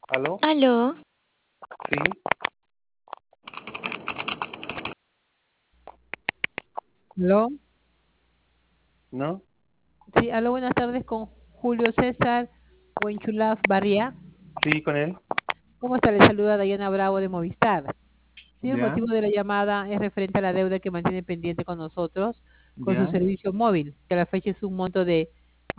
¿Aló? Aló, Sí, ¿Aló? ¿no? Sí, aló, buenas tardes con Julio César Huenchulaf Barría. Sí, con él. ¿Cómo está? Le saluda Dayana Bravo de Movistar. Sí, el Ya, motivo de la llamada es referente a la deuda que mantiene pendiente con nosotros con su ya, servicio móvil, que a la fecha es un monto de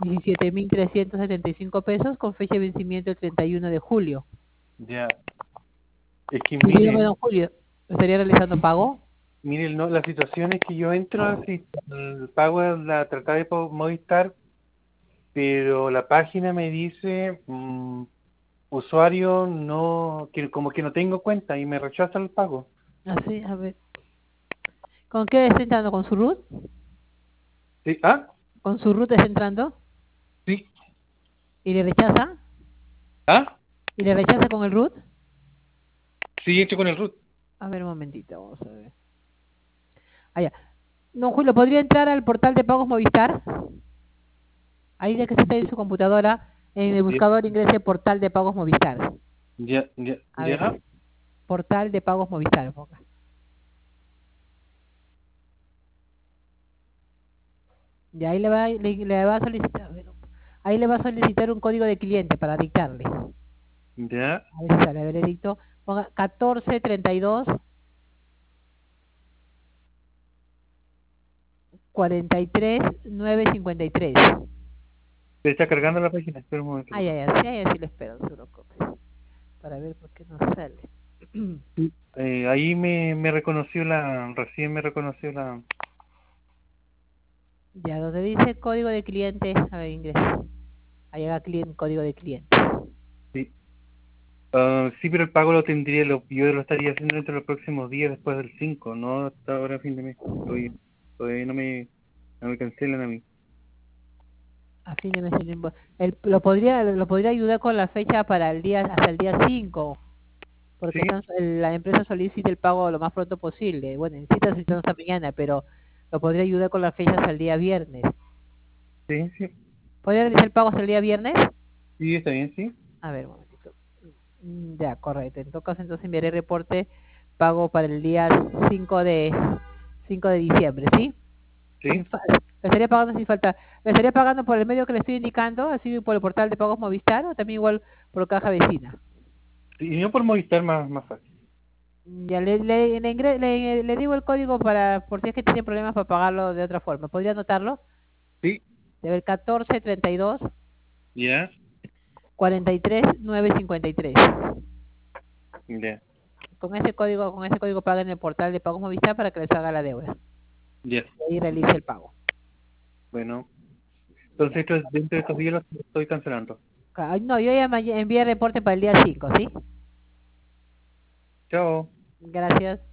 17.375 pesos con fecha de vencimiento el 31 de julio. ya. Es que Y dígame, mire, don Julio, ¿estaría realizando pago? no, la situación es que yo entro al pago de la tratar de Movistar, pero la página me dice usuario no, que como que no tengo cuenta y me rechaza el pago. Así, a ver. ¿Con qué está entrando? ¿Con su root? Sí, ¿ah? ¿Con su root está entrando? Sí, ¿Y le rechaza? ¿ah? ¿Y le rechaza con el root? Sí, entro con el root. A ver, un momentito, vamos a ver. Allá. Don Julio, ¿podría entrar al portal de pagos Movistar? Ahí de que está en su computadora, en el Ya, buscador ingrese portal de pagos Movistar. ya, ya, A ya. ver, portal de pagos Movistar. Ponga. Y ahí le va a solicitar, a ver, ahí le va a solicitar un código de cliente para dictarle. Ya, A ver si sale, a ver, edicto. Ponga 1432 43 953. se está cargando la página. Espera un momento, por Ay, favor. ay, ay, ay, así le espero, no se preocupe. Para ver por qué no sale. Ahí me reconoció recién me reconoció la. Ya, donde dice código de cliente, a ver, ingrese. Ahí haga clic código de cliente. Sí. Sí, pero el pago lo tendría, yo lo estaría haciendo dentro de los próximos días después del 5, no hasta ahora a fin de mes. Todavía no me cancelan a mí. A fin de mes. Lo podría ayudar con la fecha para el día, hasta el día 5, Sí, porque la empresa solicita el pago lo más pronto posible. Bueno, necesita citarnos hasta mañana, pero lo podría ayudar con la fecha hasta el día viernes. sí, sí. ¿Podría realizar el pago hasta el día viernes? Sí, está bien, sí. A ver, un momentito. Ya, correcto. En todo caso, entonces enviaré reporte pago para el día 5 5 de diciembre, ¿sí? Sí. ¿Le estaría pagando sin falta? ¿Le estaría pagando por el medio que le estoy indicando, así por el portal de pagos Movistar o también igual por caja vecina? Sí, y no por Movistar más fácil. Ya le digo el código para por si es que tiene problemas para pagarlo de otra forma. ¿Podría anotarlo? Sí, Debe el 1432 ya, 43 953. ya, Con ese código paga en el portal de pagos Movistar para que les haga la deuda. ya. Y ahí realice el pago. Bueno, entonces Ya. dentro de estos días lo estoy cancelando. No, yo ya envié el reporte para el día 5, ¿sí? Chao. Gracias.